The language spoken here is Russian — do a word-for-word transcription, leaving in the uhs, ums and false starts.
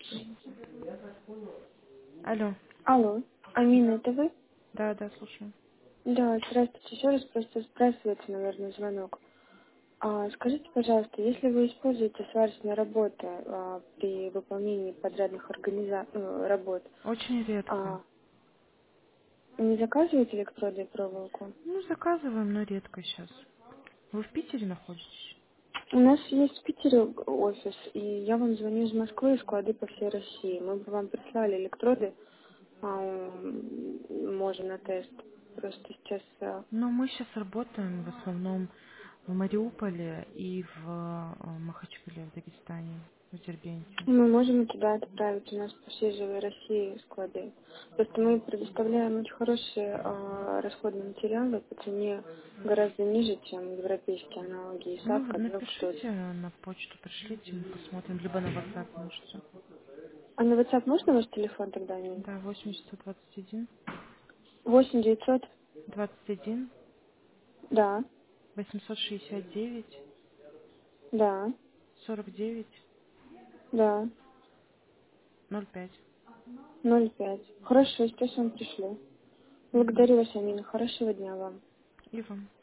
Алло. Алло, Амина, это вы? Да, да, слушаю. Да, здравствуйте. Еще раз просто спрашивается, наверное, звонок. А, скажите, пожалуйста, если вы используете сварочные работы а, при выполнении подрядных организа... э, работ, Очень редко. а, не заказываете электроды и проволоку? Ну, заказываем, но редко сейчас. Вы в Питере находитесь? У нас есть в Питере офис, и я вам звоню из Москвы, из склады по всей России. Мы бы вам прислали электроды, а, м, можем на тест. Просто сейчас а, Ну, мы сейчас работаем в основном в Мариуполе и в э, Махачкале, в Дагестане, в Дербенте. мы можем и туда отправить. У нас по всей живой России склады. Просто мы предоставляем очень хорошие а, расходные материалы по цене гораздо ниже, чем европейские аналоги Ну, ИСАФ, вы которых тут. напишите на почту, пришлите, мы посмотрим, либо на WhatsApp можете. А на WhatsApp можно ваш телефон тогда, Нин? Да, восемь девятьсот двадцать один, восемь девятьсот, двадцать один, да, восемьсот шестьдесят девять, да, сорок девять, да, ноль пять. ноль пять. Хорошо, сейчас вам пришлю. Угу. Благодарю вас, Амина. Хорошего дня вам. И вам.